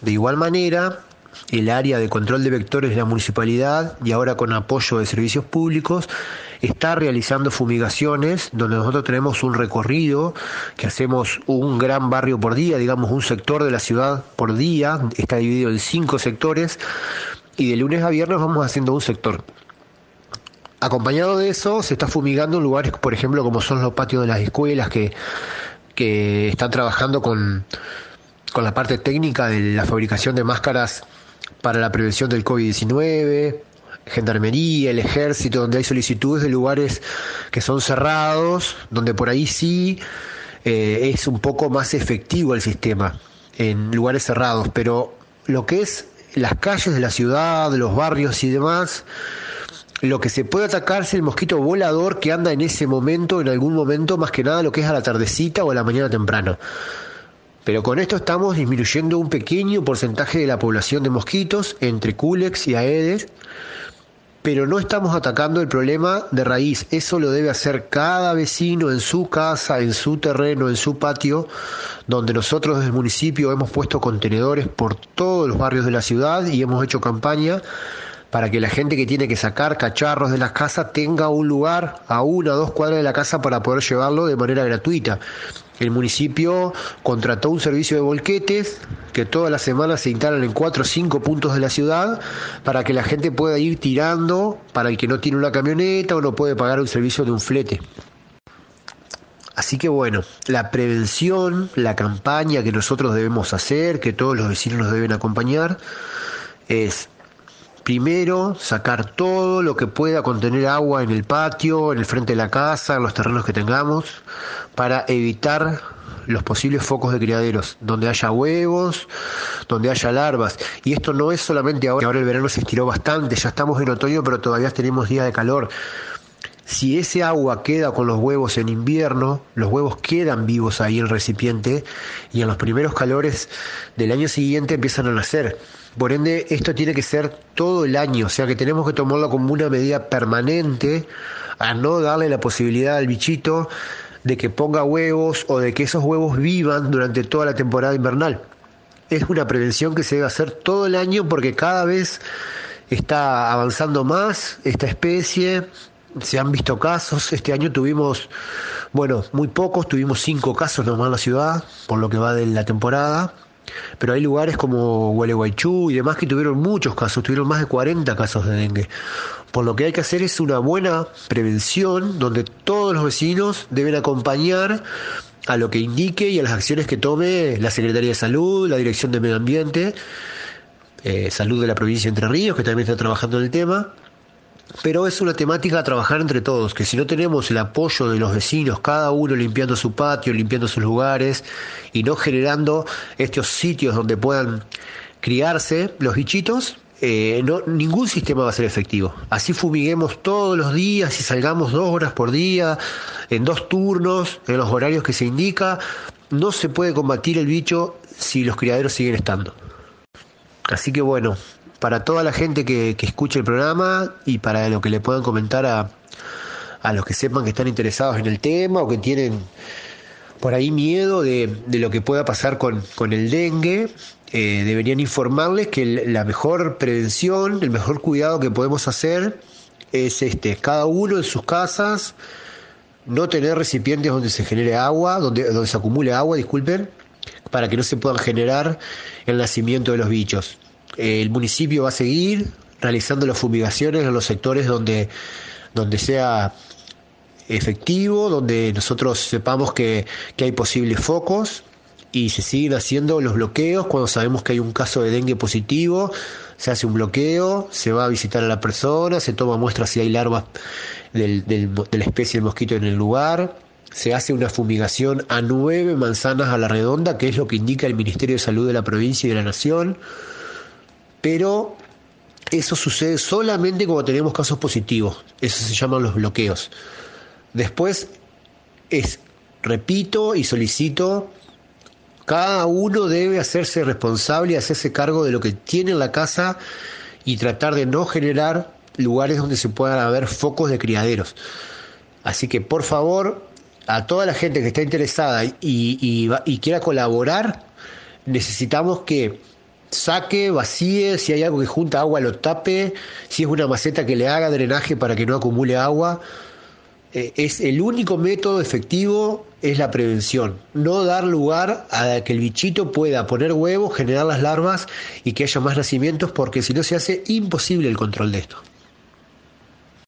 De igual manera, el área de control de vectores de la municipalidad, y ahora con apoyo de servicios públicos, está realizando fumigaciones donde nosotros tenemos un recorrido que hacemos un gran barrio por día, digamos un sector de la ciudad por día, está dividido en 5 sectores y de lunes a viernes vamos haciendo un sector. Acompañado de eso, se está fumigando en lugares, por ejemplo, como son los patios de las escuelas que están trabajando con la parte técnica de la fabricación de máscaras para la prevención del COVID-19, Gendarmería, el Ejército, donde hay solicitudes de lugares que son cerrados, donde por ahí sí es un poco más efectivo el sistema, en lugares cerrados, pero lo que es las calles de la ciudad, los barrios y demás, lo que se puede atacar es el mosquito volador que anda en ese momento, en algún momento, más que nada lo que es a la tardecita o a la mañana temprano. Pero con esto estamos disminuyendo un pequeño porcentaje de la población de mosquitos entre Culex y Aedes, pero no estamos atacando el problema de raíz. Eso lo debe hacer cada vecino en su casa, en su terreno, en su patio, donde nosotros desde el municipio hemos puesto contenedores por todos los barrios de la ciudad y hemos hecho campaña para que la gente que tiene que sacar cacharros de las casas tenga un lugar a 1 o 2 cuadras de la casa para poder llevarlo de manera gratuita. El municipio contrató un servicio de volquetes que todas las semanas se instalan en 4 o 5 puntos de la ciudad para que la gente pueda ir tirando, para el que no tiene una camioneta o no puede pagar un servicio de un flete. Así que bueno, la prevención, la campaña que nosotros debemos hacer, que todos los vecinos nos deben acompañar, es primero sacar todo lo que pueda contener agua en el patio, en el frente de la casa, en los terrenos que tengamos, para evitar los posibles focos de criaderos, donde haya huevos, donde haya larvas. Y esto no es solamente ahora, que ahora el verano se estiró bastante, ya estamos en otoño, pero todavía tenemos días de calor. Si ese agua queda con los huevos en invierno, los huevos quedan vivos ahí en el recipiente y en los primeros calores del año siguiente empiezan a nacer. Por ende, esto tiene que ser todo el año, o sea que tenemos que tomarlo como una medida permanente a no darle la posibilidad al bichito de que ponga huevos o de que esos huevos vivan durante toda la temporada invernal. Es una prevención que se debe hacer todo el año porque cada vez está avanzando más esta especie. Se han visto casos, este año tuvimos, bueno, muy pocos, tuvimos 5 casos nomás en la ciudad, por lo que va de la temporada, pero hay lugares como Gualeguaychú y demás que tuvieron muchos casos, tuvieron más de 40 casos de dengue. Por lo que hay que hacer es una buena prevención, donde todos los vecinos deben acompañar a lo que indique y a las acciones que tome la Secretaría de Salud, la Dirección de Medio Ambiente, Salud de la provincia de Entre Ríos, que también está trabajando en el tema. Pero es una temática a trabajar entre todos, que si no tenemos el apoyo de los vecinos, cada uno limpiando su patio, limpiando sus lugares y no generando estos sitios donde puedan criarse los bichitos, ningún sistema va a ser efectivo. Así fumiguemos todos los días y salgamos 2 horas por día, en 2 turnos, en los horarios que se indica, no se puede combatir el bicho si los criaderos siguen estando. Así que bueno, para toda la gente que escuche el programa y para lo que le puedan comentar a los que sepan que están interesados en el tema o que tienen por ahí miedo de lo que pueda pasar con el dengue, deberían informarles que la mejor prevención, el mejor cuidado que podemos hacer es cada uno en sus casas, no tener recipientes donde se genere agua, donde se acumule agua, disculpen, para que no se puedan generar el nacimiento de los bichos. El municipio va a seguir realizando las fumigaciones en los sectores donde sea efectivo, donde nosotros sepamos que hay posibles focos, y se siguen haciendo los bloqueos. Cuando sabemos que hay un caso de dengue positivo, se hace un bloqueo, se va a visitar a la persona, se toma muestras si hay larvas de la especie del mosquito en el lugar, se hace una fumigación a 9 manzanas a la redonda, que es lo que indica el Ministerio de Salud de la provincia y de la Nación. Pero eso sucede solamente cuando tenemos casos positivos. Eso se llaman los bloqueos. Después repito y solicito, cada uno debe hacerse responsable y hacerse cargo de lo que tiene en la casa y tratar de no generar lugares donde se puedan haber focos de criaderos. Así que por favor, a toda la gente que está interesada y quiera colaborar, necesitamos que saque, vacíe, si hay algo que junta agua lo tape, si es una maceta que le haga drenaje para que no acumule agua. Es el único método efectivo, es la prevención, no dar lugar a que el bichito pueda poner huevos, generar las larvas y que haya más nacimientos, porque si no se hace imposible el control de esto.